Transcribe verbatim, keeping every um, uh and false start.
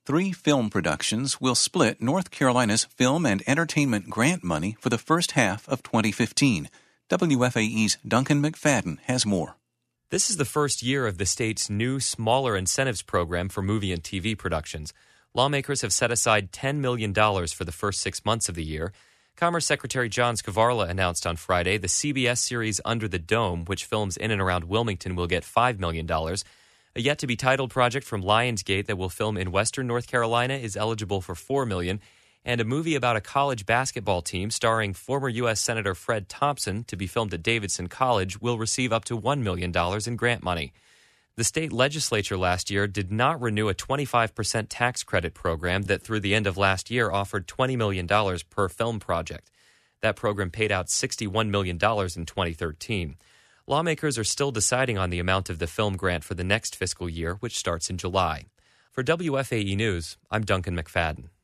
Three film productions will split North Carolina's Film and Entertainment Grant money for the first half of twenty fifteen. W F A E's Duncan McFadden has more. This is the first year of the state's new, smaller incentives program for movie and T V productions. Lawmakers have set aside ten million dollars for the first six months of the year. Commerce Secretary John Skvarla announced on Friday the C B S series Under the Dome, which films in and around Wilmington, will get five million dollars. A yet-to-be-titled project from Lionsgate that will film in western North Carolina is eligible for four million dollars, and a movie about a college basketball team starring former U S Senator Fred Thompson to be filmed at Davidson College will receive up to one million dollars in grant money. The state legislature last year did not renew a twenty-five percent tax credit program that through the end of last year offered twenty million dollars per film project. That program paid out sixty-one million dollars in twenty thirteen. Lawmakers are still deciding on the amount of the film grant for the next fiscal year, which starts in July. For W F A E News, I'm Duncan McFadden.